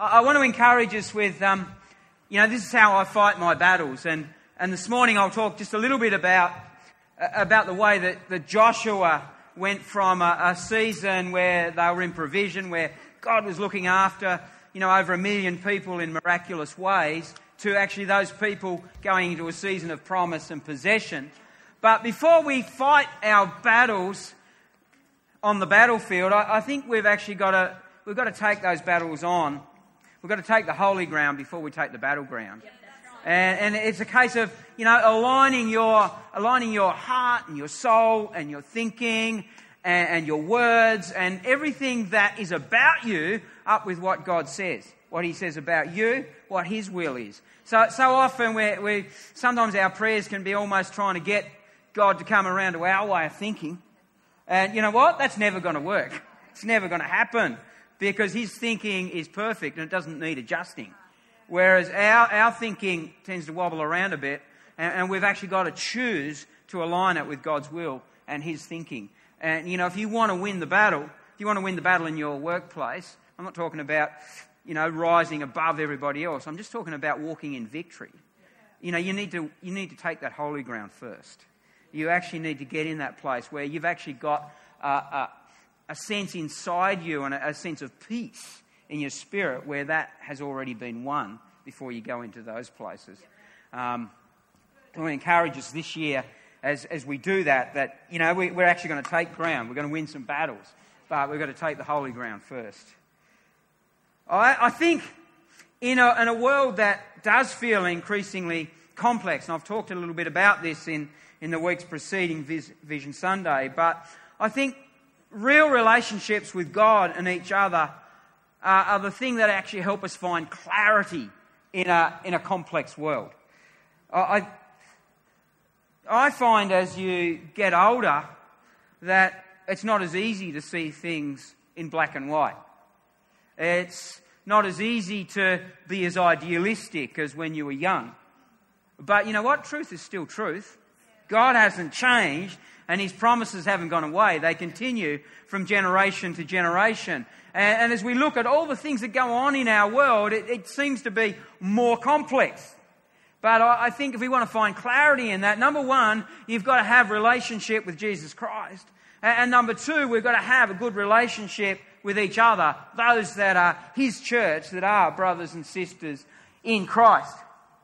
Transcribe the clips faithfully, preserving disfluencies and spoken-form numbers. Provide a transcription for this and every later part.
I want to encourage us with, um, you know, this is how I fight my battles. And, and this morning I'll talk just a little bit about, uh, about the way that, that Joshua went from a, a season where they were in provision, where God was looking after, you know, over a million people in miraculous ways, to actually those people going into a season of promise and possession. But before we fight our battles on the battlefield, I, I think we've actually got to, we've got to take those battles on. We've got to take the holy ground before we take the battleground. And, and it's a case of, you know, aligning your aligning your heart and your soul and your thinking and, and your words and everything that is about you up with what God says, what He says about you, what His will is. So so often we we sometimes our prayers can be almost trying to get God to come around to our way of thinking, and you know what? That's never going to work. It's never going to happen. Because His thinking is perfect and it doesn't need adjusting. Whereas our, our thinking tends to wobble around a bit, and, and we've actually got to choose to align it with God's will and His thinking. And, you know, if you want to win the battle, if you want to win the battle in your workplace, I'm not talking about, you know, rising above everybody else. I'm just talking about walking in victory. You know, you need to, you need to take that holy ground first. You actually need to get in that place where you've actually got uh, a a sense inside you and a, a sense of peace in your spirit where that has already been won before you go into those places. Um, I want to encourage us this year as, as we do that, that, you know, we, we're actually going to take ground. We're going to win some battles, but we've got to take the holy ground first. I, I think in a, in a world that does feel increasingly complex, and I've talked a little bit about this in, in the weeks preceding Vis, Vision Sunday, but I think real relationships with God and each other uh, are the thing that actually help us find clarity in a in a complex world. I I find as you get older that it's not as easy to see things in black and white. It's not as easy to be as idealistic as when you were young. But you know what? Truth is still truth. God hasn't changed. And His promises haven't gone away. They continue from generation to generation. And, and as we look at all the things that go on in our world, it, it seems to be more complex. But I, I think if we want to find clarity in that, number one, you've got to have relationship with Jesus Christ. And, and number two, we've got to have a good relationship with each other, those that are His church, that are brothers and sisters in Christ.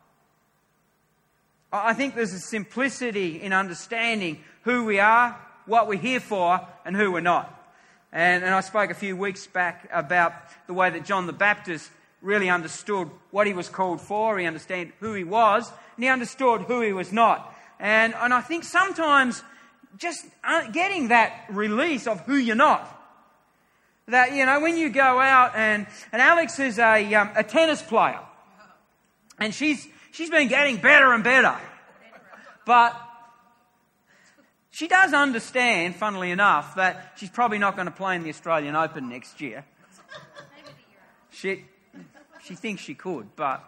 I think there's a simplicity in understanding who we are, what we're here for, and who we're not. And, and I spoke a few weeks back about the way that John the Baptist really understood what he was called for. He understood who he was, and he understood who he was not. And, and I think sometimes just getting that release of who you're not. That, you know, when you go out, and, and Alex is a, um, a tennis player, and she's she's been getting better and better. But she does understand, funnily enough, that she's probably not going to play in the Australian Open next year. She she thinks she could, but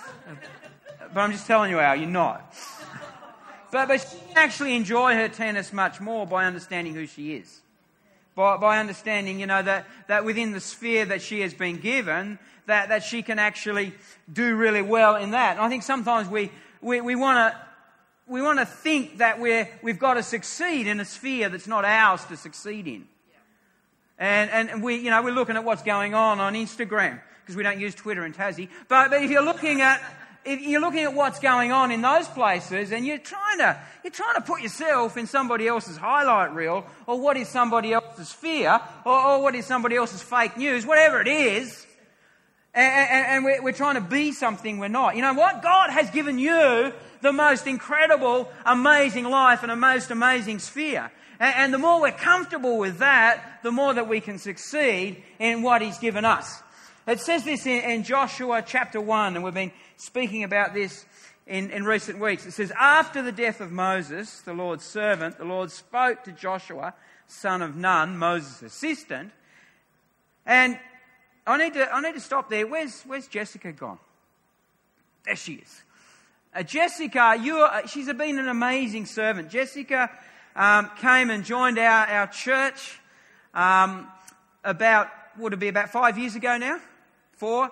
but I'm just telling you, Al, you're not. But but she can actually enjoy her tennis much more by understanding who she is. By by understanding, you know, that, that within the sphere that she has been given, that, that she can actually do really well in that. And I think sometimes we we, we want to we want to think that we're we've got to succeed in a sphere that's not ours to succeed in. And and we you know we're looking at what's going on on Instagram, because we don't use Twitter in Tassie. But but if you're looking at if you're looking at what's going on in those places, and you're trying to you're trying to put yourself in somebody else's highlight reel, or what is somebody else's fear, or, or what is somebody else's fake news, whatever it is, and, and, and we're, we're trying to be something we're not. You know what? God has given you the most incredible, amazing life and a most amazing sphere. And, and the more we're comfortable with that, the more that we can succeed in what He's given us. It says this in, in Joshua chapter one, and we've been speaking about this in, in recent weeks. It says, after the death of Moses, the Lord's servant, the Lord spoke to Joshua, son of Nun, Moses' assistant. And I need to I need to stop there. Where's Where's Jessica gone? There she is. Uh, Jessica, you are, she's been an amazing servant. Jessica um, came and joined our, our church um, about, would it be about five years ago now? Four?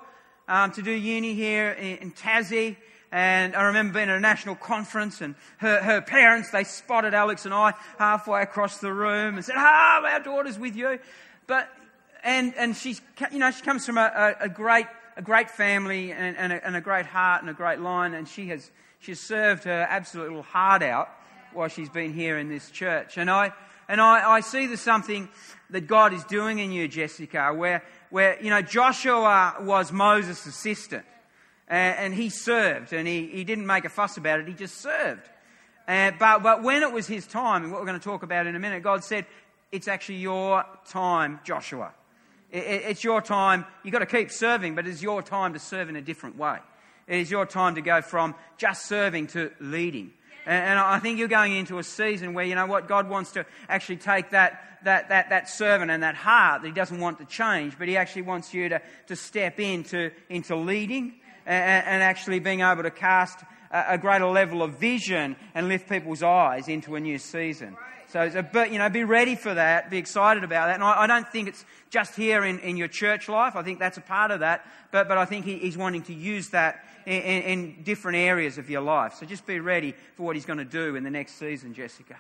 um, to do uni here in, in Tassie. And I remember being at a national conference, and her, her parents, they spotted Alex and I halfway across the room and said, "Ah, oh, our daughter's with you." But and and she's, you know, she comes from a, a, a great a great family and, and, a, and a great heart and a great line, and she has she's served her absolute little heart out while she's been here in this church. And I and I, I see there's something that God is doing in you, Jessica, where where you know Joshua was Moses' assistant. And he served, and he, he didn't make a fuss about it, he just served. Uh, but, but when it was his time, and what we're going to talk about in a minute, God said, it's actually your time, Joshua. It, it, it's your time. You've got to keep serving, but it's your time to serve in a different way. It is your time to go from just serving to leading. And, and I think you're going into a season where, you know what, God wants to actually take that that that that servant and that heart that he doesn't want to change, but he actually wants you to, to step into, into leading, and actually being able to cast a greater level of vision and lift people's eyes into a new season. So, but you know, be ready for that, be excited about that. And I, I don't think it's just here in, in your church life. I think that's a part of that. But but I think he, he's wanting to use that in, in, in different areas of your life. So just be ready for what he's going to do in the next season, Jessica.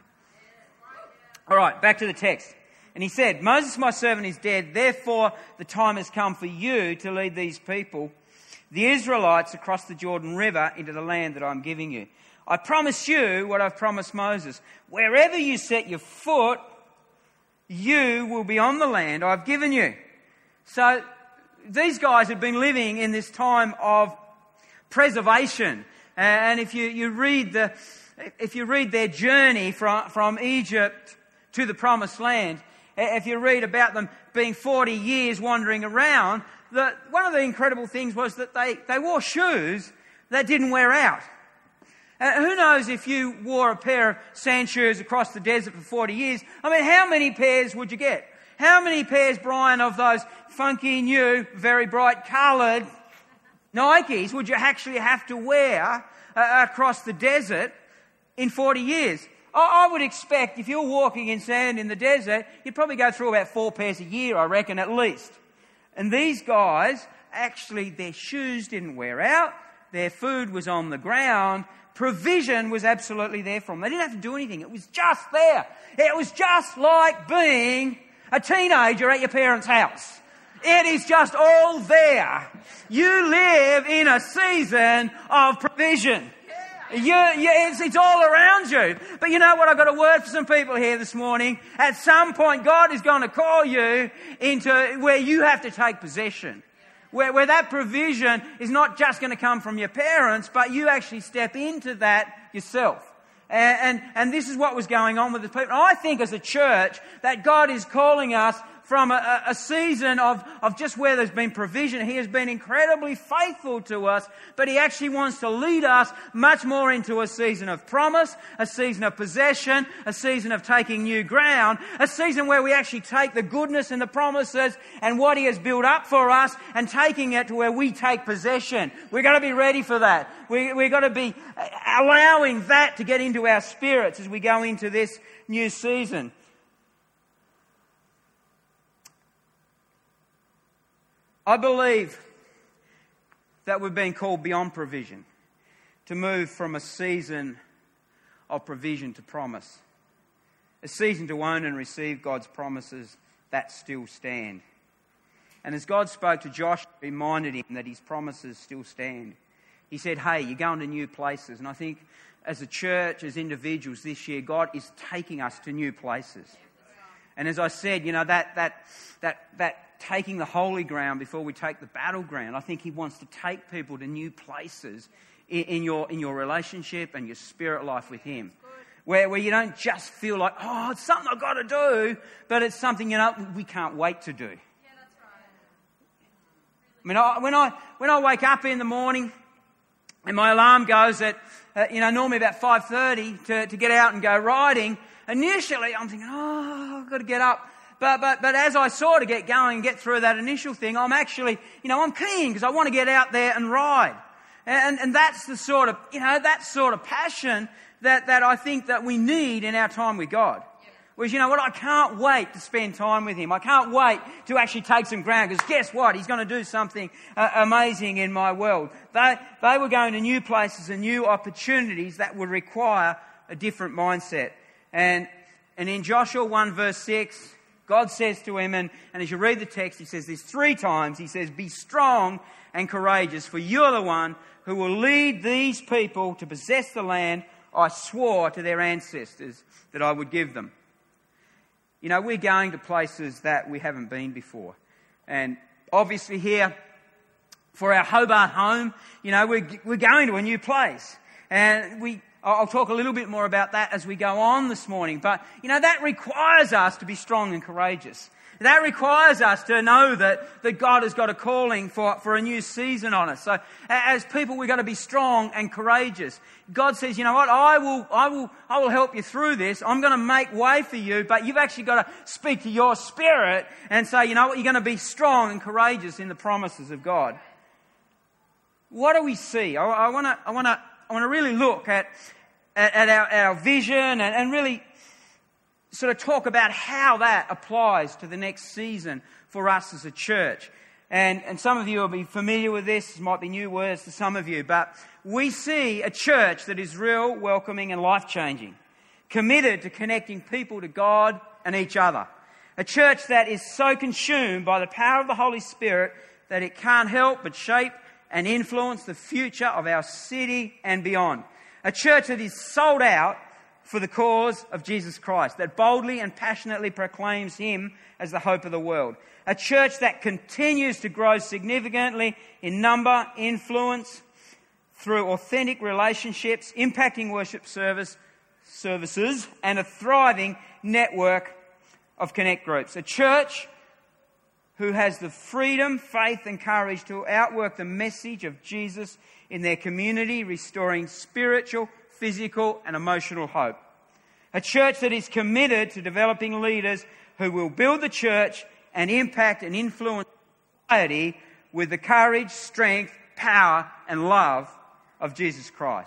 All right, back to the text. And he said, "Moses, my servant, is dead. Therefore, the time has come for you to lead these people, the Israelites, across the Jordan River into the land that I'm giving you. I promise you what I've promised Moses. Wherever you set your foot, you will be on the land I've given you." So these guys have been living in this time of preservation. And if you, you read the, if you read their journey from, from Egypt to the Promised Land, if you read about them being forty years wandering around, The, one of the incredible things was that they, they wore shoes that didn't wear out. Uh, who knows if you wore a pair of sand shoes across the desert for forty years? I mean, how many pairs would you get? How many pairs, Brian, of those funky, new, very bright coloured Nikes would you actually have to wear uh, across the desert in forty years? I, I would expect if you're walking in sand in the desert, you'd probably go through about four pairs a year, I reckon, at least. And these guys, actually, their shoes didn't wear out. Their food was on the ground. Provision was absolutely there for them. They didn't have to do anything. It was just there. It was just like being a teenager at your parents' house. It is just all there. You live in a season of provision. You, you, it's, it's all around you. But you know what? I've got a word for some people here this morning. At some point, God is going to call you into where you have to take possession. Where, where that provision is not just going to come from your parents, but you actually step into that yourself. And, and, and this is what was going on with the people. I think as a church that God is calling us from a, a season of, of just where there's been provision. He has been incredibly faithful to us, but He actually wants to lead us much more into a season of promise, a season of possession, a season of taking new ground, a season where we actually take the goodness and the promises and what He has built up for us and taking it to where we take possession. We've got to be ready for that. We, we've got to be allowing that to get into our spirits as we go into this new season. I believe that we've been called beyond provision, to move from a season of provision to promise, a season to own and receive God's promises that still stand. And as God spoke to Joshua, He reminded him that His promises still stand. He said, hey, you're going to new places. And I think as a church, as individuals this year, God is taking us to new places. And as I said, you know, that that that that taking the holy ground before we take the battleground, I think He wants to take people to new places in, in your in your relationship and your spirit life with Him. Where where you don't just feel like, oh, it's something I've got to do, but it's something, you know, we can't wait to do. Yeah, that's right. I mean, I, when I when I wake up in the morning and my alarm goes at, uh, you know, normally about five thirty to, to get out and go riding, initially I'm thinking, oh, I've got to get up. But, but, but as I sort of get going and get through that initial thing, I'm actually, you know, I'm keen because I want to get out there and ride. And, and that's the sort of, you know, that sort of passion that, that I think that we need in our time with God. was, you know what, I can't wait to spend time with him. I can't wait to actually take some ground, because guess what? He's going to do something uh, amazing in my world. They, they were going to new places and new opportunities that would require a different mindset. And, and in Joshua one verse six, God says to him, and, and as you read the text, he says this three times. He says, be strong and courageous, for you're the one who will lead these people to possess the land I swore to their ancestors that I would give them. You know, we're going to places that we haven't been before. And obviously here, for our Hobart home, you know, we're, we're going to a new place. And we, I'll talk a little bit more about that as we go on this morning. But, you know, that requires us to be strong and courageous. That requires us to know that, that God has got a calling for, for a new season on us. So as people, we've got to be strong and courageous. God says, you know what, I will, I will, I will help you through this. I'm going to make way for you, but you've actually got to speak to your spirit and say, you know what, you're going to be strong and courageous in the promises of God. What do we see? I, I want to, I want to, I want to really look at, at, at our, our vision and, and really sort of talk about how that applies to the next season for us as a church. And, and some of you will be familiar with this. This might be new words to some of you. But we see a church that is real, welcoming and life-changing. Committed to connecting people to God and each other. A church that is so consumed by the power of the Holy Spirit that it can't help but shape and influence the future of our city and beyond. A church that is sold out for the cause of Jesus Christ, that boldly and passionately proclaims him as the hope of the world. A church that continues to grow significantly in number, influence, through authentic relationships, impacting worship service, services, and a thriving network of connect groups. A church who has the freedom, faith and courage to outwork the message of Jesus in their community, restoring spiritual, physical and emotional hope. A church that is committed to developing leaders who will build the church and impact and influence society with the courage, strength, power and love of Jesus Christ.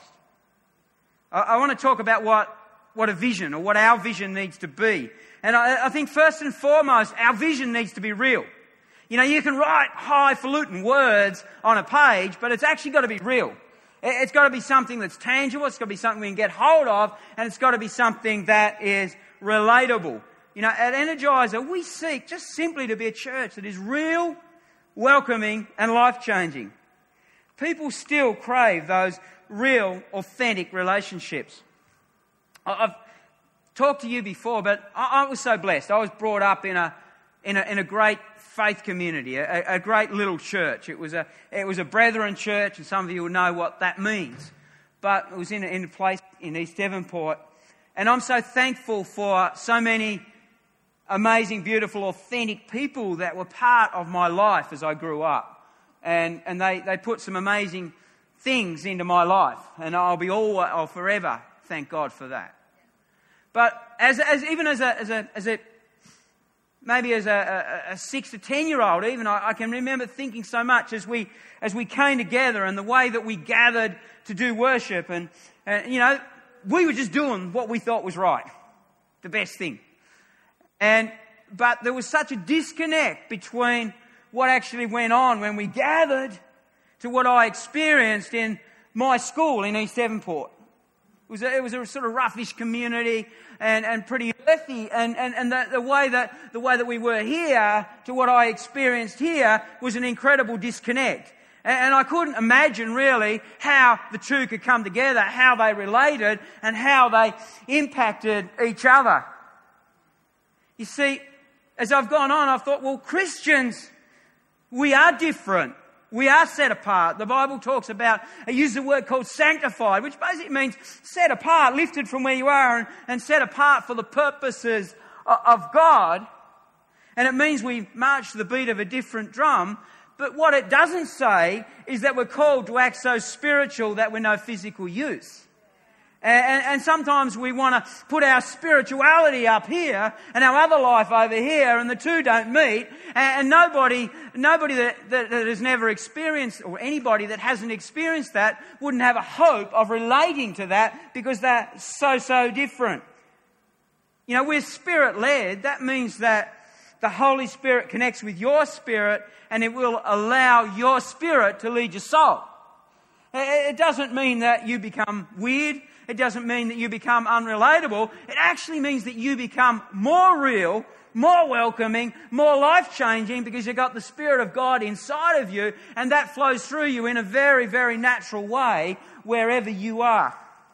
I, I want to talk about what, what a vision or what our vision needs to be. And I, I think first and foremost, our vision needs to be real. You know, you can write highfalutin words on a page, but it's actually got to be real. It's got to be something that's tangible, it's got to be something we can get hold of, and it's got to be something that is relatable. You know, at Energizer, we seek just simply to be a church that is real, welcoming, and life-changing. People still crave those real, authentic relationships. I've talked to you before, but I was so blessed. I was brought up in a in a, in a great faith community, a, a great little church. It was a it was a brethren church, and some of you will know what that means. But it was in a, in a place in East Devonport, and I'm so thankful for so many amazing, beautiful, authentic people that were part of my life as I grew up, and and they they put some amazing things into my life, and I'll be all I'll forever thank God for that. But as as even as a as a as a Maybe as a, a, a six to ten year old, even I, I can remember thinking so much as we as we came together and the way that we gathered to do worship, and, and you know we were just doing what we thought was right, the best thing. And but there was such a disconnect between what actually went on when we gathered to what I experienced in my school in East Devonport. It was a, it was a sort of roughish community and, and pretty earthy, and, and, and the, the way that the way that we were here to what I experienced here was an incredible disconnect. And, and I couldn't imagine really how the two could come together, how they related, and how they impacted each other. You see, as I've gone on, I've thought, well, Christians, we are different. We are set apart. The Bible talks about, it uses a word called sanctified, which basically means set apart, lifted from where you are and, and set apart for the purposes of, of God. And it means we march to the beat of a different drum. But what it doesn't say is that we're called to act so spiritual that we're no physical use. And, and sometimes we want to put our spirituality up here and our other life over here, and the two don't meet. And, and nobody, nobody that, that, that has never experienced, or anybody that hasn't experienced that, wouldn't have a hope of relating to that because they're so, so different. You know, we're Spirit-led. That means that the Holy Spirit connects with your spirit and it will allow your spirit to lead your soul. It doesn't mean that you become weird. It doesn't mean that you become unrelatable. It actually means that you become more real, more welcoming, more life-changing because you've got the Spirit of God inside of you and that flows through you in a very, very natural way wherever you are.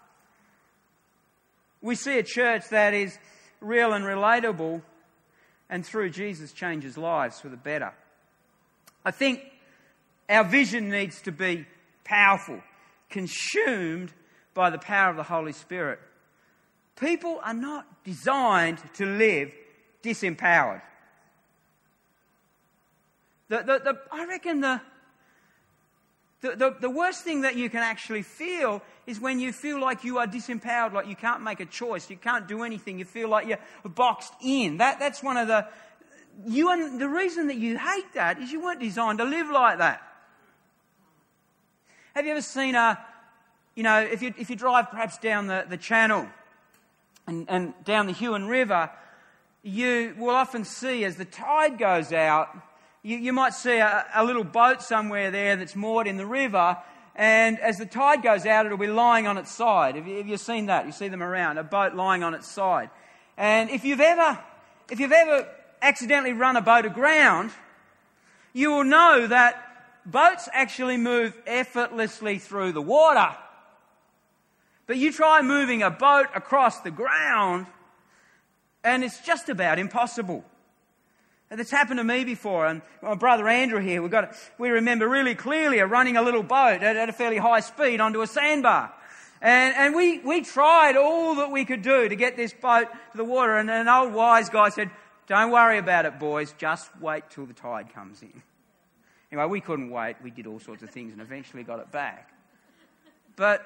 We see a church that is real and relatable and through Jesus changes lives for the better. I think our vision needs to be powerful, consumed by the power of the Holy Spirit. People are not designed to live disempowered. The, the, the, I reckon the, the, the, the worst thing that you can actually feel is when you feel like you are disempowered, like you can't make a choice, you can't do anything, you feel like you're boxed in. That, that's one of the... You, the reason that you hate that is you weren't designed to live like that. Have you ever seen a, you know, if you if you drive perhaps down the, the channel and, and down the Huon River, you will often see as the tide goes out, you, you might see a, a little boat somewhere there that's moored in the river, and as the tide goes out, it'll be lying on its side. Have you, have you seen that? You see them around, a boat lying on its side. And if you've ever, if you've ever accidentally run a boat aground, you will know that boats actually move effortlessly through the water. But you try moving a boat across the ground and it's just about impossible. And it's happened to me before. And my brother Andrew here, we got we remember really clearly running a little boat at, at a fairly high speed onto a sandbar. And, and we, we tried all that we could do to get this boat to the water. And an old wise guy said, "Don't worry about it, boys. Just wait till the tide comes in." Anyway, we couldn't wait. We did all sorts of things and eventually got it back. But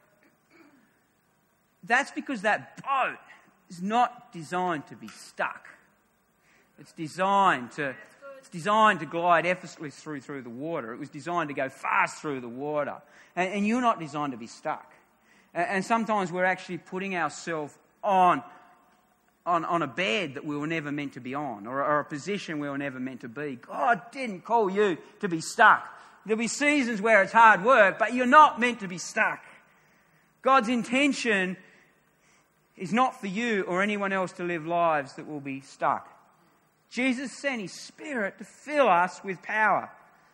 that's because that boat is not designed to be stuck. It's designed to, it's designed to glide effortlessly through, through the water. It was designed to go fast through the water. And, and you're not designed to be stuck. And, and sometimes we're actually putting ourselves on On, on a bed that we were never meant to be on, or, or a position we were never meant to be. God didn't call you to be stuck. There'll be seasons where it's hard work, but you're not meant to be stuck. God's intention is not for you or anyone else to live lives that will be stuck. Jesus sent His Spirit to fill us with power.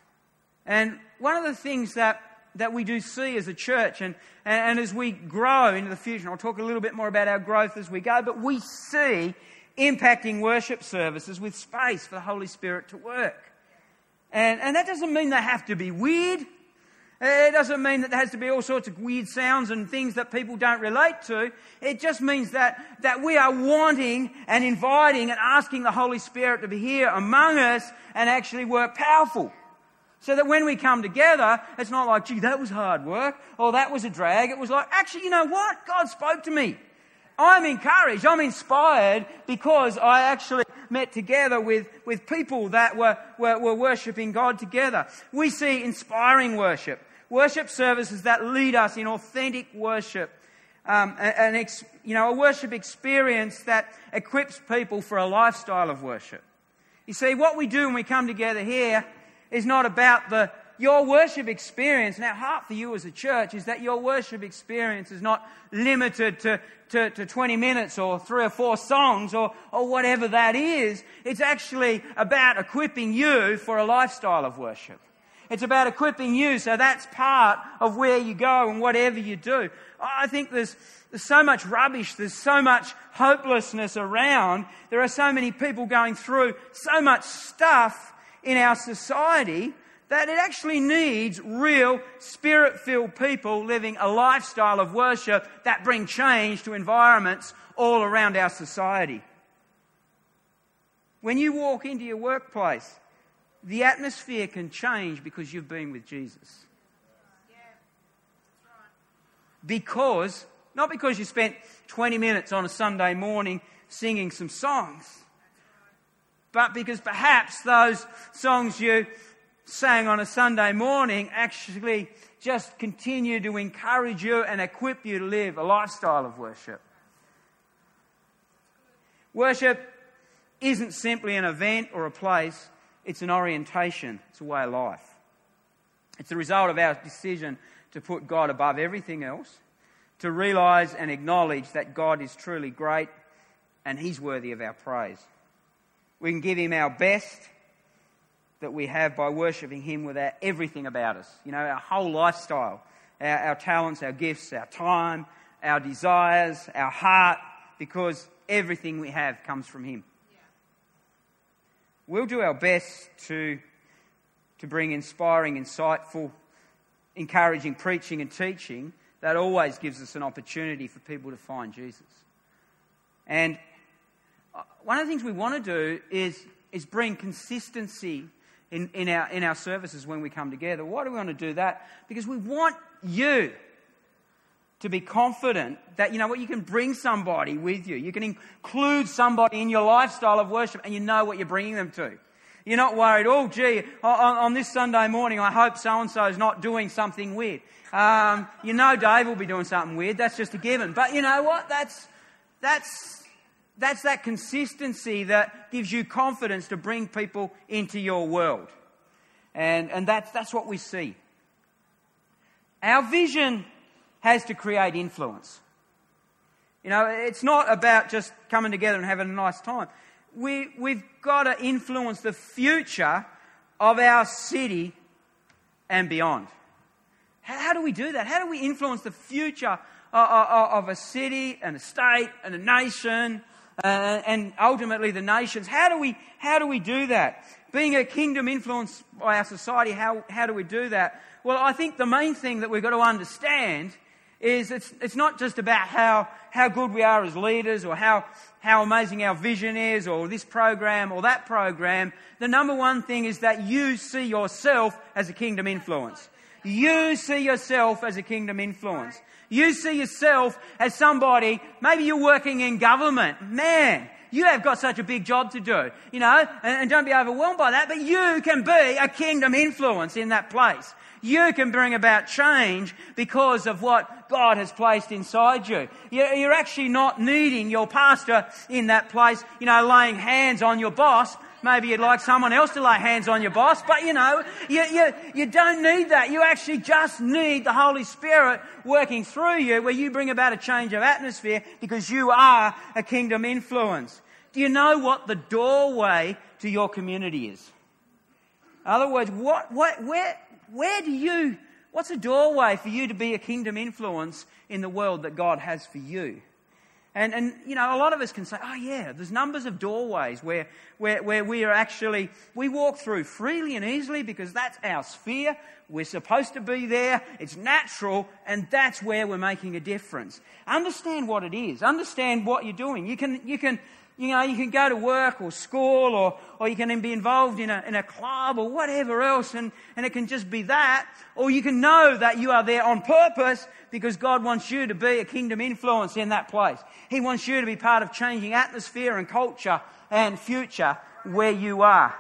And one of the things that that we do see as a church and, and, and as we grow into the future, and I'll talk a little bit more about our growth as we go, but we see impacting worship services with space for the Holy Spirit to work. And, and that doesn't mean they have to be weird. It doesn't mean that there has to be all sorts of weird sounds and things that people don't relate to. It just means that, that we are wanting and inviting and asking the Holy Spirit to be here among us and actually work powerful. So that when we come together, it's not like, gee, that was hard work, or that was a drag. It was like, actually, you know what? God spoke to me. I'm encouraged, I'm inspired because I actually met together with, with people that were, were, were worshipping God together. We see inspiring worship. Worship services that lead us in authentic worship. Um, an ex, you know, a worship experience that equips people for a lifestyle of worship. You see, what we do when we come together here is not about the your worship experience. And our heart for you as a church is that your worship experience is not limited to, to, to twenty minutes or three or four songs or, or whatever that is. It's actually about equipping you for a lifestyle of worship. It's about equipping you so that's part of where you go and whatever you do. I think there's, there's so much rubbish, there's so much hopelessness around. There are so many people going through so much stuff in our society that it actually needs real Spirit-filled people living a lifestyle of worship that bring change to environments all around our society. When you walk into your workplace, the atmosphere can change because you've been with Jesus. Because, not because you spent twenty minutes on a Sunday morning singing some songs, but because perhaps those songs you sang on a Sunday morning actually just continue to encourage you and equip you to live a lifestyle of worship. Worship isn't simply an event or a place, it's an orientation, it's a way of life. It's the result of our decision to put God above everything else, to realise and acknowledge that God is truly great and He's worthy of our praise. We can give Him our best that we have by worshipping Him with our everything about us. You know, our whole lifestyle, our, our talents, our gifts, our time, our desires, our heart, because everything we have comes from Him. Yeah. We'll do our best to, to bring inspiring, insightful, encouraging preaching and teaching that always gives us an opportunity for people to find Jesus. And one of the things we want to do is, is bring consistency in, in, our, in our services when we come together. Why do we want to do that? Because we want you to be confident that, you know what, you can bring somebody with you. You can include somebody in your lifestyle of worship and you know what you're bringing them to. You're not worried, oh, gee, on, on this Sunday morning, I hope so-and-so is not doing something weird. Um, you know Dave will be doing something weird. That's just a given. But you know what? That's, that's, that's that consistency that gives you confidence to bring people into your world. And, and that's, that's what we see. Our vision has to create influence. You know, it's not about just coming together and having a nice time. We, we've got to influence the future of our city and beyond. How, how do we do that? How do we influence the future of, of, of a city and a state and a nation uh, and ultimately the nations? How do we, how do we do that? Being a kingdom influenced by our society, how, how do we do that? Well, I think the main thing that we've got to understand is it's it's not just about how, how good we are as leaders or how, how amazing our vision is or this program or that program. The number one thing is that you see yourself as a kingdom influence. You see yourself as a kingdom influence. You see yourself as somebody, maybe you're working in government. Man, you have got such a big job to do, you know, and, and don't be overwhelmed by that, but you can be a kingdom influence in that place. You can bring about change because of what God has placed inside you. You're actually not needing your pastor in that place, you know, laying hands on your boss. Maybe you'd like someone else to lay hands on your boss, but you know, you, you, you don't need that. You actually just need the Holy Spirit working through you where you bring about a change of atmosphere because you are a kingdom influence. Do you know what the doorway to your community is? In other words, what, what, where, where do you, what's a doorway for you to be a kingdom influence in the world that God has for you? And, and you know, a lot of us can say, oh yeah, there's numbers of doorways where, where, where we are actually, we walk through freely and easily because that's our sphere. We're supposed to be there. It's natural. And that's where we're making a difference. Understand what it is. Understand what you're doing. You can, you can, you know, you can go to work or school or, or you can be involved in a, in a club or whatever else and, and it can just be that. Or you can know that you are there on purpose because God wants you to be a kingdom influence in that place. He wants you to be part of changing atmosphere and culture and future where you are.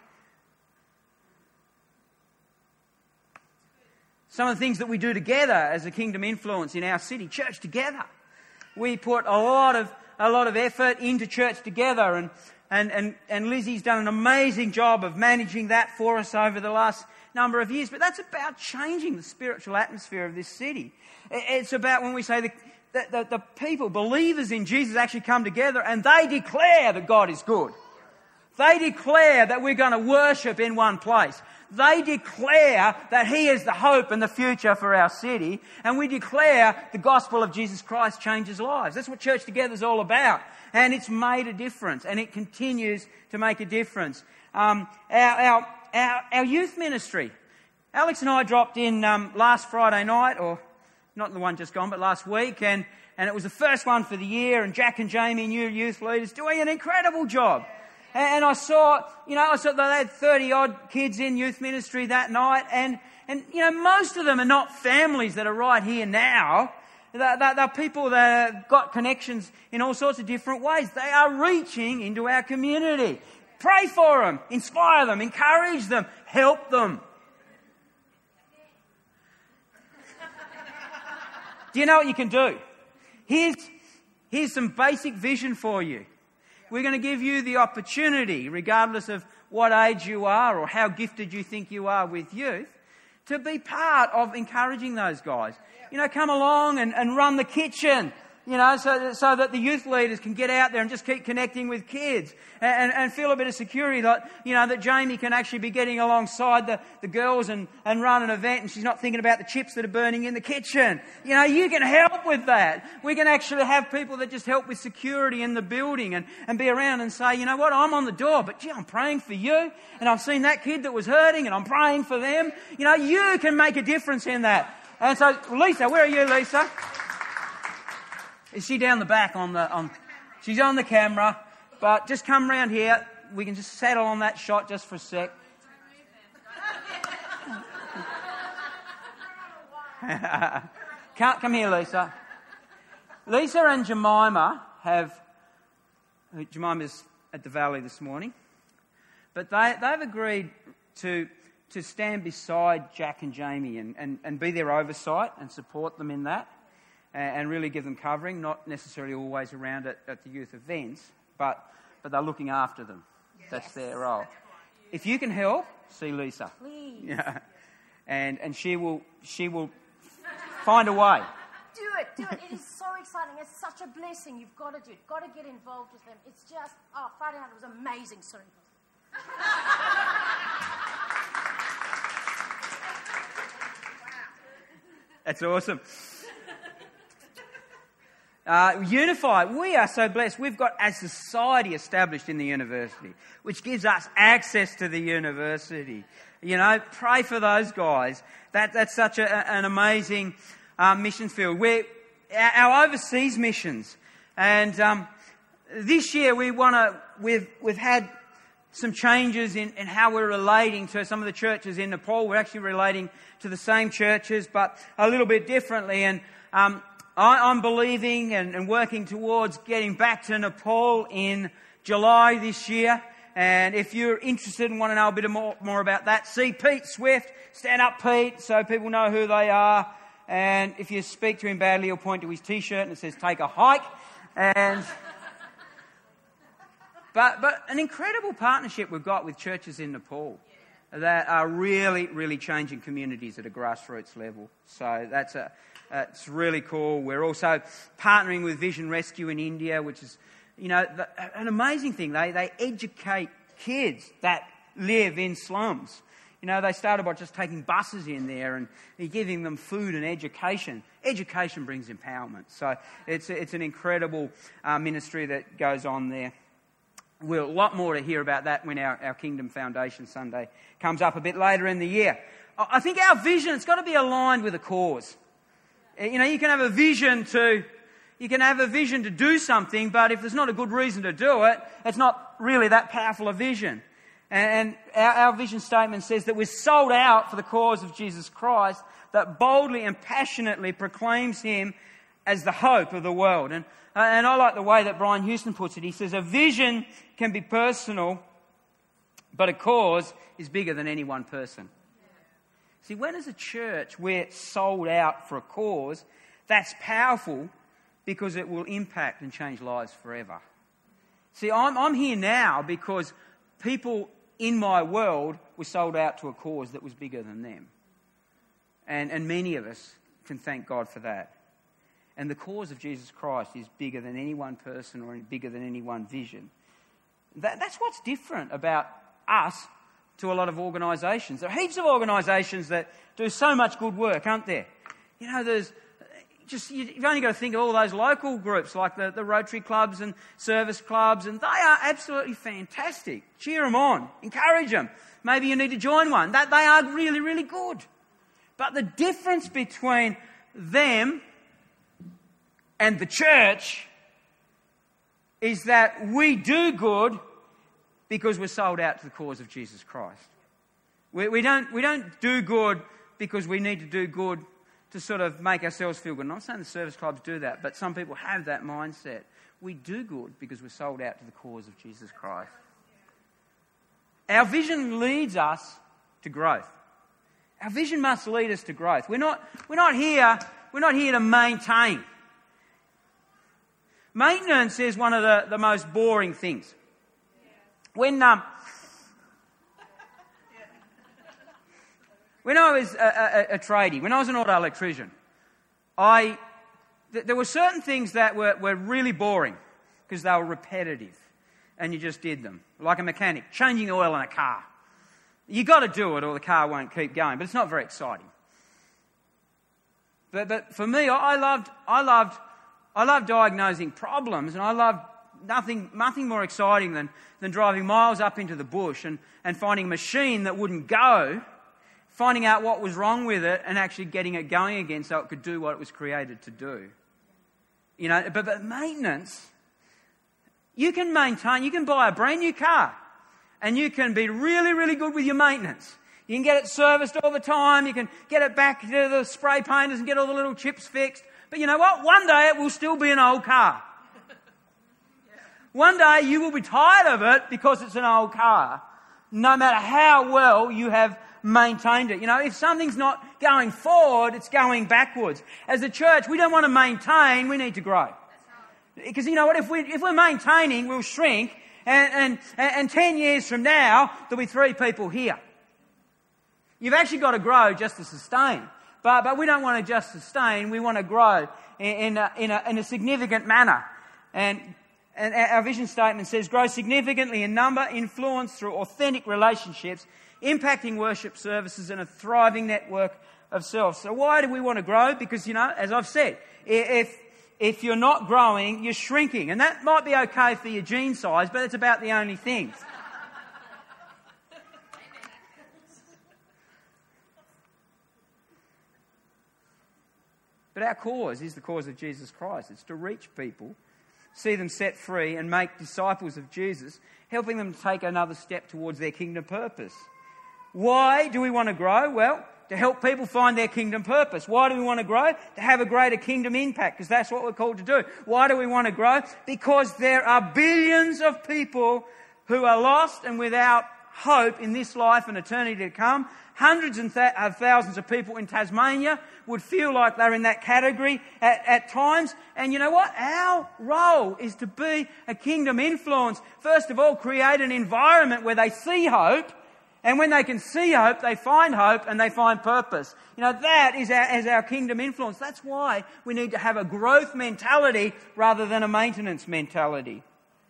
Some of the things that we do together as a kingdom influence in our city, church together. We put a lot of a lot of effort into church together and, and, and, and Lizzie's done an amazing job of managing that for us over the last number of years. But that's about changing the spiritual atmosphere of this city. It's about when we say the, the, the, the people, believers in Jesus actually come together and they declare that God is good. They declare that we're going to worship in one place. They declare that He is the hope and the future for our city. And we declare the gospel of Jesus Christ changes lives. That's what church together is all about. And it's made a difference. And it continues to make a difference. Um, our, our, our, our youth ministry. Alex and I dropped in um, last Friday night, or not the one just gone, but last week. And, and it was the first one for the year. And Jack and Jamie, new youth leaders, doing an incredible job. And I saw, you know, I saw they had thirty odd kids in youth ministry that night. And, and you know, most of them are not families that are right here now. They're, they're, they're people that have got connections in all sorts of different ways. They are reaching into our community. Pray for them, inspire them, encourage them, help them. Do you know what you can do? Here's, here's some basic vision for you. We're going to give you the opportunity, regardless of what age you are or how gifted you think you are with youth, to be part of encouraging those guys. You know, come along and, and run the kitchen, you know, so, so that the youth leaders can get out there and just keep connecting with kids and, and feel a bit of security, like, you know, that Jamie can actually be getting alongside the, the girls and, and run an event and she's not thinking about the chips that are burning in the kitchen. You know, you can help with that. We can actually have people that just help with security in the building and, and be around and say, you know what, I'm on the door, but gee, I'm praying for you and I've seen that kid that was hurting and I'm praying for them. You know, you can make a difference in that. And so, Lisa, where are you, Lisa? Is she down the back on the, on, she's on the camera, but just come round here. We can just settle on that shot just for a sec. Come, come here, Lisa. Lisa and Jemima have, Jemima's at the Valley this morning, but they, they've agreed to, to stand beside Jack and Jamie and, and, and be their oversight and support them in that. And really give them covering, not necessarily always around at, at the youth events, but, but they're looking after them. Yes. That's their role. If you can help, see Lisa. Please. Yeah. And and she will she will find a way. Do it, do it. It is so exciting. It's such a blessing. You've got to do it. Got to get involved with them. It's just, oh, Friday night was amazing. Sorry. That's awesome. Uh, Unified, we are so blessed. We've got a society established in the university, which gives us access to the university. You know, pray for those guys. That, that's such a, an amazing uh, mission field. We're, our, our overseas missions, and um, this year we want to. We've we've had some changes in, in how we're relating to some of the churches in Nepal. We're actually relating to the same churches, but a little bit differently. And um, I, I'm believing and, and working towards getting back to Nepal in July this year. And if you're interested and want to know a bit more, more about that, see Pete Swift, Stand Up Pete, so people know who they are. And if you speak to him badly, he'll point to his T-shirt and it says, "Take a hike." And but but an incredible partnership we've got with churches in Nepal that are really, really changing communities at a grassroots level. So that's a it's really cool. We're also partnering with Vision Rescue in India, which is, you know, the, an amazing thing. They they educate kids that live in slums. You know, they started by just taking buses in there and giving them food and education. Education brings empowerment. So it's it's an incredible uh, ministry that goes on there. We'll a lot more to hear about that when our, our Kingdom Foundation Sunday comes up a bit later in the year. I think our vision, it's got to be aligned with a cause. You know, you can have a vision to, you can have a vision to do something, but if there's not a good reason to do it, it's not really that powerful a vision. And our, our vision statement says that we're sold out for the cause of Jesus Christ, that boldly and passionately proclaims him as the hope of the world. And, uh, and I like the way that Brian Houston puts it. He says, a vision can be personal, but a cause is bigger than any one person. See, when as a church we're sold out for a cause, that's powerful because it will impact and change lives forever. See, I'm, I'm here now because people in my world were sold out to a cause that was bigger than them. And, and many of us can thank God for that. And the cause of Jesus Christ is bigger than any one person or bigger than any one vision. That, that's what's different about us to a lot of organisations. There are heaps of organisations that do so much good work, aren't there? You know, there's just, you've only got to think of all those local groups like the, the Rotary clubs and service clubs, and they are absolutely fantastic. Cheer them on. Encourage them. Maybe you need to join one. That, they are really, really good. But the difference between them and the church is that we do good because we're sold out to the cause of Jesus Christ. We, we don't we don't do good because we need to do good to sort of make ourselves feel good. I'm not saying the service clubs do that, but some people have that mindset. We do good because we're sold out to the cause of Jesus Christ. Our vision leads us to growth. Our vision must lead us to growth. We're not we're not here we're not here to maintain. Maintenance is one of the, the most boring things. When um, when I was a, a, a tradie, when I was an auto electrician, I th- there were certain things that were, were really boring because they were repetitive, and you just did them. Like a mechanic, changing the oil in a car. You got to do it or the car won't keep going, but it's not very exciting. But but for me, I loved I loved I loved diagnosing problems, and I loved nothing nothing more exciting than, than driving miles up into the bush and, and finding a machine that wouldn't go, finding out what was wrong with it, and actually getting it going again so it could do what it was created to do. You know, but, but maintenance, you can maintain, you can buy a brand new car, and you can be really, really good with your maintenance. You can get it serviced all the time, you can get it back to the spray painters and get all the little chips fixed. But you know what? One day it will still be an old car. One day you will be tired of it because it's an old car, no matter how well you have maintained it. You know, if something's not going forward, it's going backwards. As a church, we don't want to maintain, we need to grow. Because you know what, if, we, if we're maintaining, we'll shrink, and, and, and ten years from now, there'll be three people here. You've actually got to grow just to sustain. But, but we don't want to just sustain, we want to grow in, in, a, in, a, in a significant manner. And And our vision statement says, grow significantly in number, influence through authentic relationships, impacting worship services and a thriving network of selves. So why do we want to grow? Because, you know, as I've said, if if you're not growing, you're shrinking. And that might be okay for your gene size, but it's about the only thing. But our cause is the cause of Jesus Christ. It's to reach people, see them set free and make disciples of Jesus, helping them take another step towards their kingdom purpose. Why do we want to grow? Well, to help people find their kingdom purpose. Why do we want to grow? To have a greater kingdom impact, because that's what we're called to do. Why do we want to grow? Because there are billions of people who are lost and without hope in this life and eternity to come. Hundreds and th- of thousands of people in Tasmania would feel like they're in that category at, at times. And you know what? Our role is to be a kingdom influence. First of all, create an environment where they see hope. And when they can see hope, they find hope and they find purpose. You know, that is our, is our kingdom influence. That's why we need to have a growth mentality rather than a maintenance mentality.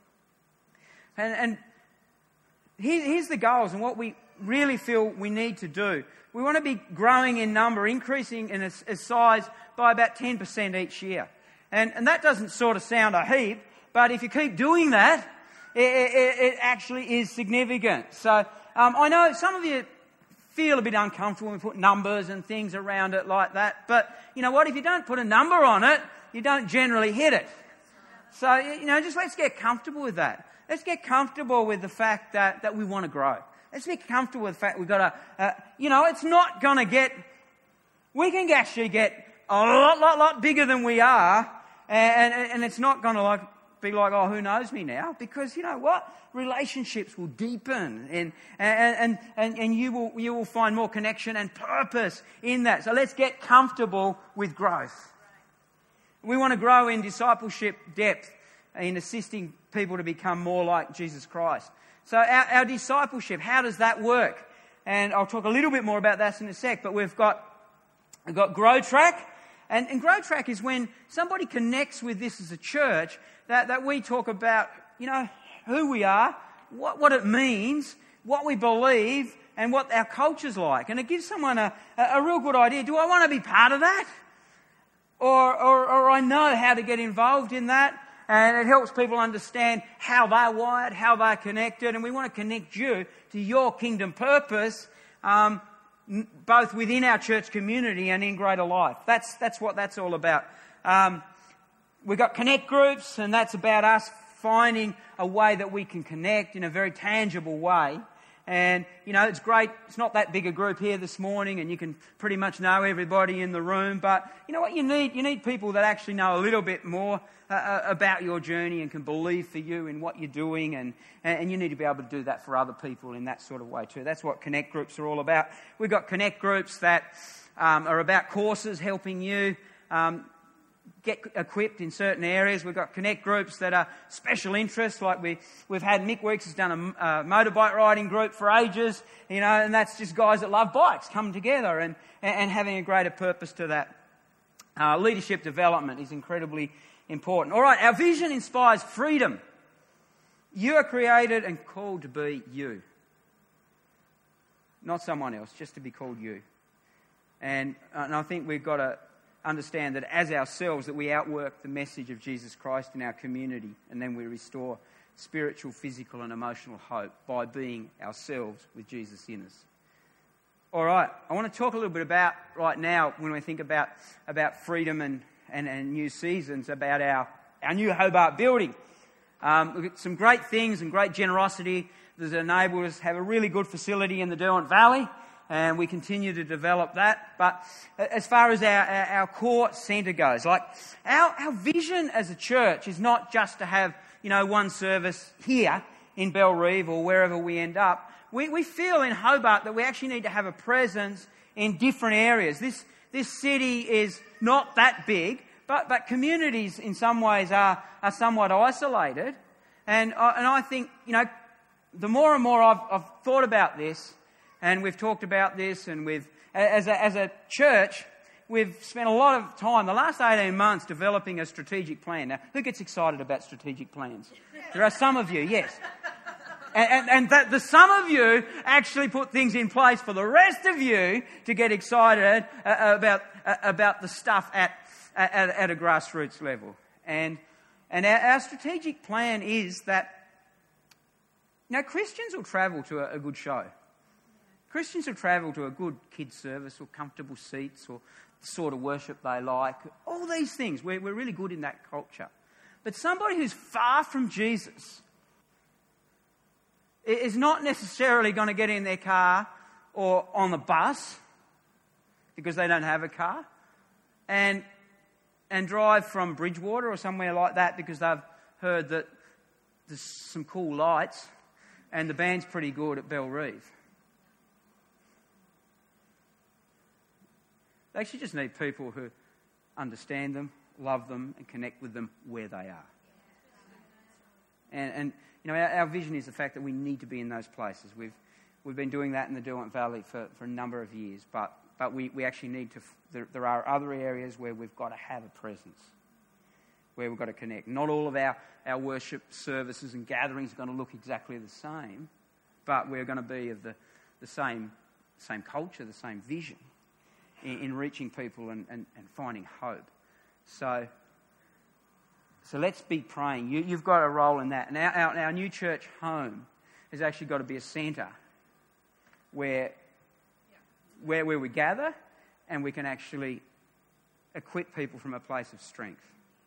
And, and here, here's the goals and what we really feel we need to do. We want to be growing in number, increasing in a, a size by about ten percent each year. And, and that doesn't sort of sound a heap, but if you keep doing that, it, it, it actually is significant. So um, I know some of you feel a bit uncomfortable when we put numbers and things around it like that, but you know what? If you don't put a number on it, you don't generally hit it. So, you know, just let's get comfortable with that. Let's get comfortable with the fact that, that we want to grow. Let's be comfortable with the fact we've got to, uh, you know, it's not going to get, we can actually get a lot, lot, lot bigger than we are, and, and, and it's not going to like be like, oh, who knows me now? Because you know what? Relationships will deepen, and and and and you will you will find more connection and purpose in that. So let's get comfortable with growth. We want to grow in discipleship depth, in assisting people to become more like Jesus Christ. So our, our discipleship, how does that work? And I'll talk a little bit more about that in a sec, but we've got, we've got Grow Track. And, and Grow Track is when somebody connects with this as a church, that, that we talk about, you know, who we are, what, what it means, what we believe, and what our culture's like. And it gives someone a, a, a real good idea. Do I want to be part of that? Or, or, or I know how to get involved in that. And it helps people understand how they're wired, how they're connected. And we want to connect you to your kingdom purpose, um, both within our church community and in greater life. That's that's what that's all about. Um, we've got connect groups, and that's about us finding a way that we can connect in a very tangible way. And, you know, it's great. It's not that big a group here this morning, and you can pretty much know everybody in the room. But you know what you need? You need people that actually know a little bit more uh, about your journey and can believe for you in what you're doing. And, and you need to be able to do that for other people in that sort of way too. That's what connect groups are all about. We've got connect groups that um, are about courses helping you. Um, get equipped in certain areas. We've got connect groups that are special interests, like we, we've had Mick Weeks has done a, a motorbike riding group for ages, you know, and that's just guys that love bikes coming together and, and having a greater purpose to that. Uh, leadership development is incredibly important. All right, our vision inspires freedom. You are created and called to be you. Not someone else, just to be called you. And, and I think we've got to understand that as ourselves, that we outwork the message of Jesus Christ in our community, and then we restore spiritual, physical and emotional hope by being ourselves with Jesus in us. All right, I want to talk a little bit about, right now, when we think about, about freedom and, and, and new seasons, about our, our new Hobart building. Um, we've got some great things and great generosity that enabled us to have a really good facility in the Derwent Valley, and we continue to develop that. But as far as our, our, our core centre goes, like our, our vision as a church is not just to have, you know, one service here in Bellerive or wherever we end up. We, we feel in Hobart that we actually need to have a presence in different areas. This, this city is not that big, but, but communities in some ways are, are somewhat isolated. And I, and I think, you know, the more and more I've, I've thought about this, and we've talked about this, and we've, as a, as a church, we've spent a lot of time, the last eighteen months, developing a strategic plan. Now, who gets excited about strategic plans? There are some of you, yes. And, and, and that the some of you actually put things in place for the rest of you to get excited uh, about uh, about the stuff at, at at a grassroots level. And and our, our strategic plan is that, now, Christians will travel to a, a good show. Christians will travel to a good kids' service or comfortable seats or the sort of worship they like. All these things, we're, we're really good in that culture. But somebody who's far from Jesus is not necessarily going to get in their car or on the bus because they don't have a car and and drive from Bridgewater or somewhere like that because they've heard that there's some cool lights and the band's pretty good at Bellerive. They actually just need people who understand them, love them, and connect with them where they are. And, and you know, our, our vision is the fact that we need to be in those places. We've we've been doing that in the Derwent Valley for, for a number of years, but but we, we actually need to. There, there are other areas where we've got to have a presence, where we've got to connect. Not all of our, our worship services and gatherings are going to look exactly the same, but we're going to be of the, the same same culture, the same vision in, in reaching people and, and, and finding hope. So. So let's be praying. You, you've got a role in that. And our, our, our new church home has actually got to be a centre where, where, where we gather and we can actually equip people from a place of strength.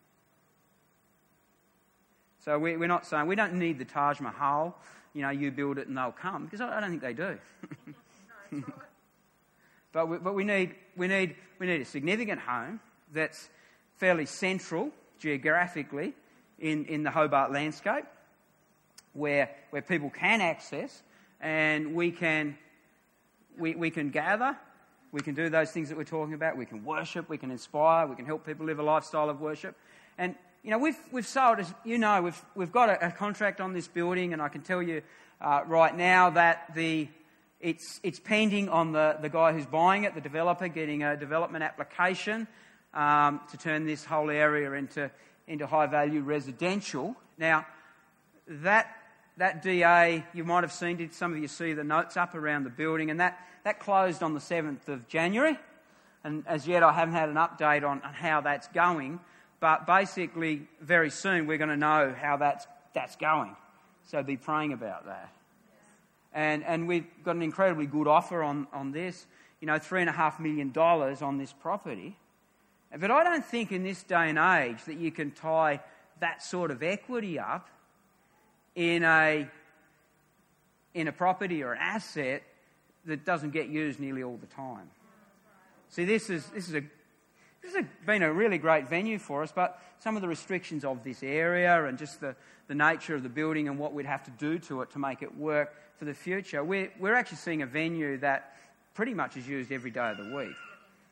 So we, we're not saying, we don't need the Taj Mahal, you know, you build it and they'll come, because I, I don't think they do. No, but we, but we need we need we need a significant home that's fairly central geographically in, in the Hobart landscape, where where people can access and we can we we can gather, we can do those things that we're talking about, we can worship, we can inspire, we can help people live a lifestyle of worship. And you know, we've we've sold, as you know, we've we've got a, a contract on this building, and I can tell you uh, right now that the it's it's pending on the, the guy who's buying it, the developer, getting a development application Um, to turn this whole area into into high value residential. Now, that that D A, you might have seen it. Some of you see the notes up around the building, and that, that closed on the seventh of January. And as yet, I haven't had an update on, on how that's going. But basically, very soon we're going to know how that's that's going. So be praying about that. And and we've got an incredibly good offer on on this. You know, three and a half million dollars on this property. But I don't think in this day and age that you can tie that sort of equity up in a in a property or an asset that doesn't get used nearly all the time. See, this is this is a this has been a really great venue for us, but some of the restrictions of this area and just the, the nature of the building and what we'd have to do to it to make it work for the future, we're we're actually seeing a venue that pretty much is used every day of the week.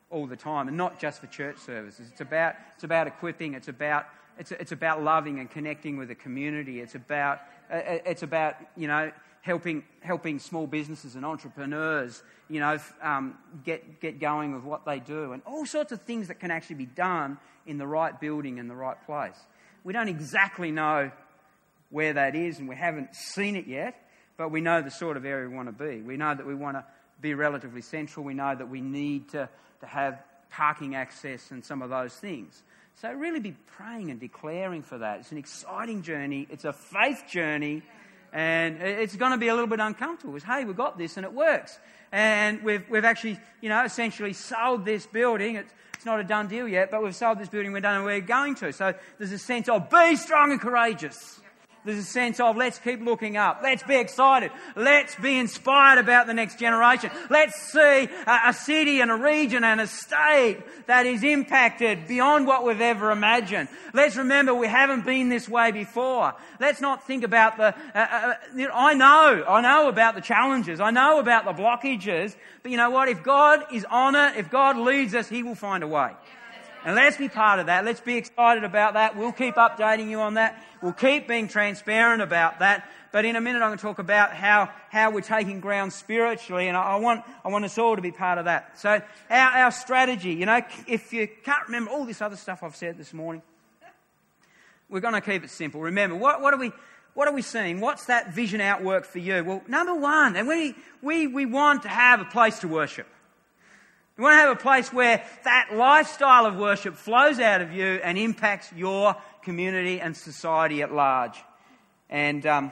all the time, and not just for church services. It's about it's about equipping. It's about it's it's about loving and connecting with the community. It's about uh, it's about you know helping helping small businesses and entrepreneurs you know um, get get going with what they do, and all sorts of things that can actually be done in the right building in the right place. We don't exactly know where that is, and we haven't seen it yet, but we know the sort of area we want to be. We know that we want to be relatively central. We know that we need to, to have parking access and some of those things. So really be praying and declaring for that. It's an exciting journey. It's a faith journey, and it's going to be a little bit uncomfortable. It's, hey, we've got this and it works. And we've we've actually, you know, essentially sold this building. It's, it's not a done deal yet, but we've sold this building. We don't know where we're going to. So there's a sense of be strong and courageous. There's a sense of let's keep looking up. Let's be excited. Let's be inspired about the next generation. Let's see a, a city and a region and a state that is impacted beyond what we've ever imagined. Let's remember we haven't been this way before. Let's not think about the... Uh, uh, you know, I know, I know about the challenges. I know about the blockages. But you know what? If God is on it, if God leads us, He will find a way. And let's be part of that. Let's be excited about that. We'll keep updating you on that. We'll keep being transparent about that. But in a minute, I'm going to talk about how, how we're taking ground spiritually. And I, I want I want us all to be part of that. So our, our strategy, you know, if you can't remember all this other stuff I've said this morning, we're going to keep it simple. Remember, what, what are we... What are we seeing? What's that vision outwork for you? Well, number one, and we, we, we want to have a place to worship. We want to have a place where that lifestyle of worship flows out of you and impacts your community and society at large. And um,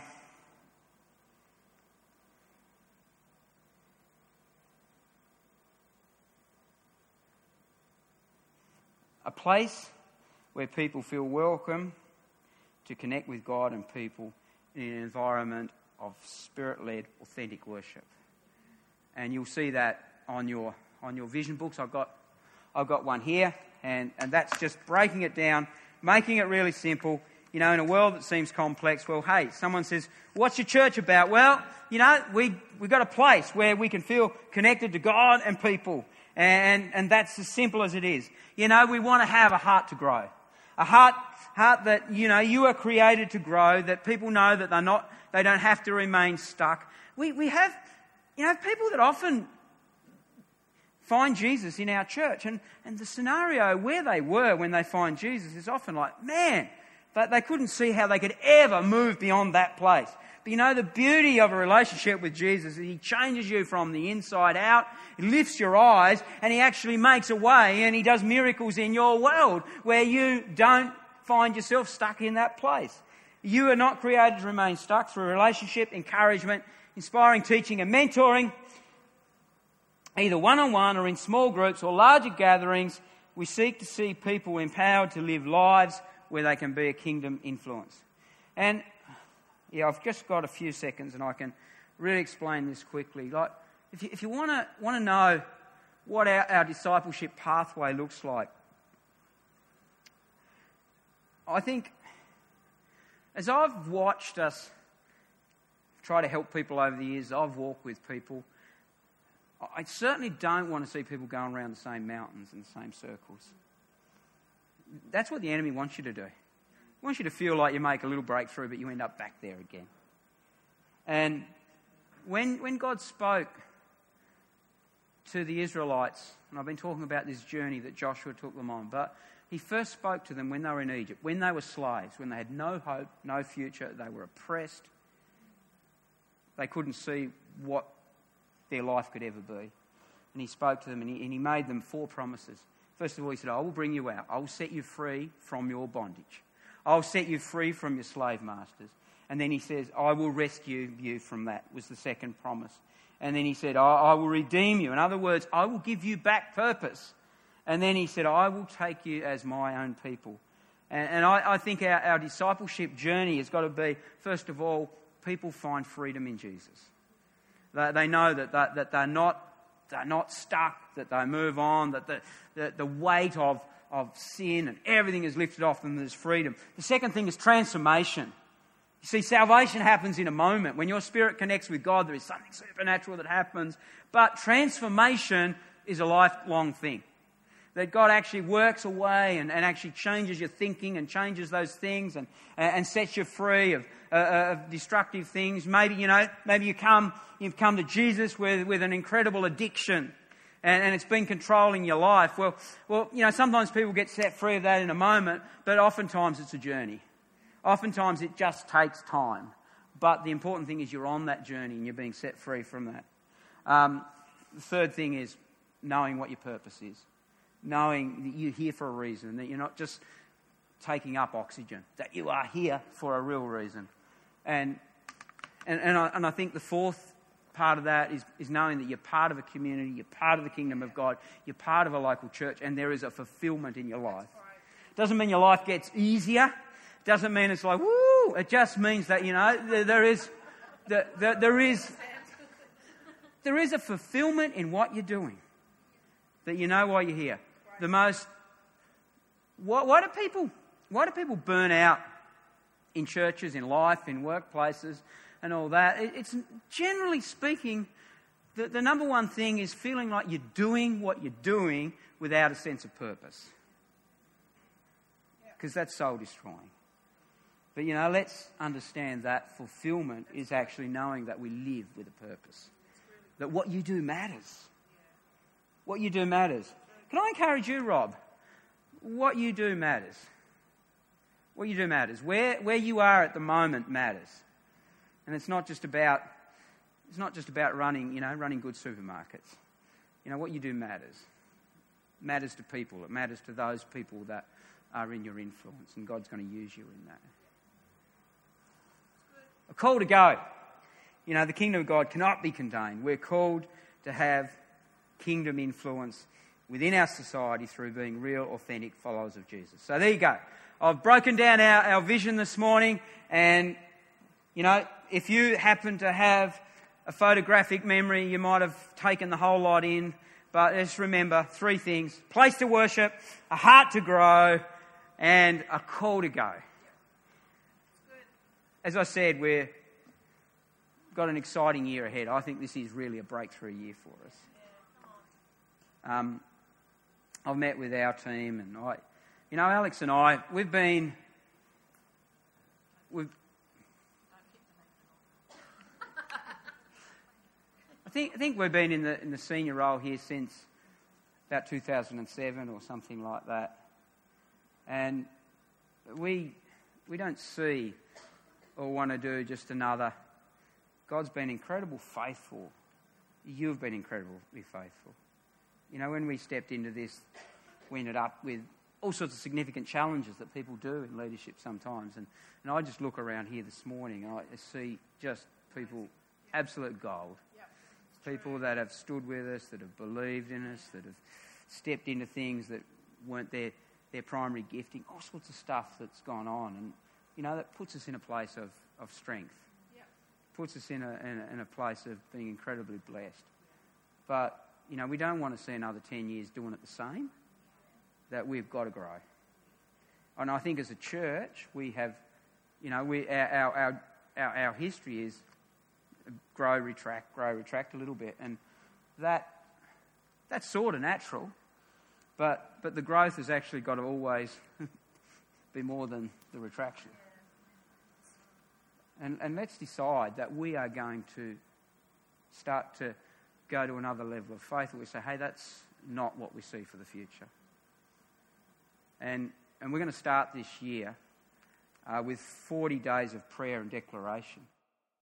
a place where people feel welcome to connect with God and people in an environment of spirit-led, authentic worship. And you'll see that on your on your vision books. I've got I've got one here, and, and that's just breaking it down, making it really simple. You know, in a world that seems complex, well, hey, someone says, what's your church about? Well, you know, we, we've got a place where we can feel connected to God and people. And, and that's as simple as it is. You know, we want to have a heart to grow. A heart heart that, you know, you are created to grow, that people know that they're not, they don't have to remain stuck. We we have, you know, people that often find Jesus in our church, and, and the scenario where they were when they find Jesus is often like, man, they, they couldn't see how they could ever move beyond that place. But you know, the beauty of a relationship with Jesus is He changes you from the inside out, He lifts your eyes, and He actually makes a way, and He does miracles in your world where you don't find yourself stuck in that place. You are not created to remain stuck. Through relationship, encouragement, inspiring teaching and mentoring, either one-on-one or in small groups or larger gatherings, we seek to see people empowered to live lives where they can be a kingdom influence. And yeah, I've just got a few seconds and I can really explain this quickly. Like, if you, if you want to want to know what our, our discipleship pathway looks like, I think as I've watched us try to help people over the years, I've walked with people, I certainly don't want to see people going around the same mountains in the same circles. That's what the enemy wants you to do. He wants you to feel like you make a little breakthrough, but you end up back there again. And when when God spoke to the Israelites, and I've been talking about this journey that Joshua took them on, but He first spoke to them when they were in Egypt, when they were slaves, when they had no hope, no future, they were oppressed. They couldn't see what their life could ever be. And He spoke to them and he, and he made them four promises. First of all, He said, I will bring you out. I will set you free from your bondage. I'll set you free from your slave masters. And then He says, I will rescue you from that, was the second promise. And then He said, I, I will redeem you. In other words, I will give you back purpose. And then He said, I will take you as my own people. And, and I, I think our, our discipleship journey has got to be, first of all, people find freedom in Jesus. They, they know that, that, that they're not they're not stuck, that they move on, that the, the, the weight of, of sin and everything is lifted off them, there's freedom. The second thing is transformation. You see, salvation happens in a moment. When your spirit connects with God, there is something supernatural that happens. But transformation is a lifelong thing. that God actually works away and, and actually changes your thinking and changes those things and, and sets you free of, uh, of destructive things. Maybe, you know, maybe you come, you've come to Jesus with, with an incredible addiction and, and it's been controlling your life. Well, well, you know, sometimes people get set free of that in a moment, but oftentimes it's a journey. Oftentimes it just takes time. But the important thing is you're on that journey and you're being set free from that. Um, the third thing is knowing what your purpose is. Knowing that you're here for a reason, that you're not just taking up oxygen, that you are here for a real reason. And and, and, I, and I think the fourth part of that is, is knowing that you're part of a community, you're part of the kingdom of God, you're part of a local church, and there is a fulfillment in your life. Doesn't mean your life gets easier. Doesn't mean it's like, woo! It just means that, you know, there, there is there, there, there is there is a fulfillment in what you're doing. That you know why you're here. The most why, why do people why do people burn out in churches, in life, in workplaces, and all that? It, it's generally speaking, the, the number one thing is feeling like you're doing what you're doing without a sense of purpose. Because that's soul destroying. But, you know, let's understand that fulfillment is actually knowing that we live with a purpose. That what you do matters. What you do matters. Can I encourage you, Rob? What you do matters. What you do matters. Where where you are at the moment matters. And it's not just about it's not just about running, you know, running good supermarkets. You know, what you do matters. It matters to people. It matters to those people that are in your influence, and God's going to use you in that. A call to go. You know, the kingdom of God cannot be contained. We're called to have kingdom influence within our society through being real, authentic followers of Jesus. So there you go. I've broken down our, our vision this morning, and, you know, if you happen to have a photographic memory, you might have taken the whole lot in. But just remember three things: place to worship, a heart to grow, and a call to go. As I said, we've got an exciting year ahead. I think this is really a breakthrough year for us. Um, I've met with our team, and I, you know, Alex and I, we've been, we've. I think I think we've been in the in the senior role here since about two thousand seven or something like that, and we we don't see or want to do just another. God's been incredibly faithful. You've been incredibly faithful. You know, when we stepped into this, we ended up with all sorts of significant challenges that people do in leadership sometimes. And, and I just look around here this morning and I see just people, absolute gold. People that have stood with us, that have believed in us, that have stepped into things that weren't their, their primary gifting, all sorts of stuff that's gone on. And, you know, that puts us in a place of, of strength. Puts us in a, in a in a place of being incredibly blessed. But, you know, we don't want to see another ten years doing it the same. That we've got to grow. And I think as a church, we have, you know, we our our our, our history is grow, retract, grow, retract a little bit. And that that's sort of natural. But but the growth has actually got to always be more than the retraction. And, and let's decide that we are going to start to go to another level of faith where we say, hey, that's not what we see for the future. And and we're going to start this year uh, with forty days of prayer and declaration.